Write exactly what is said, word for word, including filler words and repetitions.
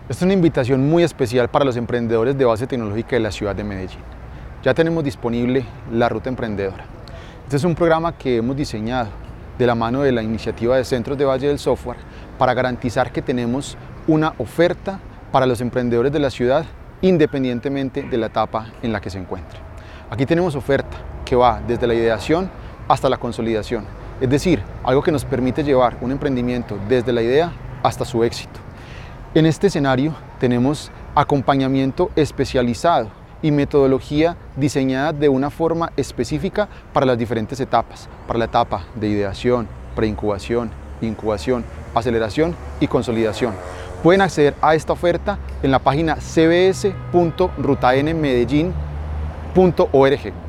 Esta es una invitación muy especial para los emprendedores de base tecnológica de la ciudad de Medellín. Ya tenemos disponible la Ruta Emprendedora. Este es un programa que hemos diseñado de la mano de la iniciativa de Centros de Valle del Software para garantizar que tenemos una oferta para los emprendedores de la ciudad independientemente de la etapa en la que se encuentre. Aquí tenemos oferta que va desde la ideación hasta la consolidación, es decir, algo que nos permite llevar un emprendimiento desde la idea hasta su éxito. En este escenario tenemos acompañamiento especializado y metodología diseñada de una forma específica para las diferentes etapas, para la etapa de ideación, preincubación, incubación, aceleración y consolidación. Pueden acceder a esta oferta en la página c b s punto ruta n medellín punto org.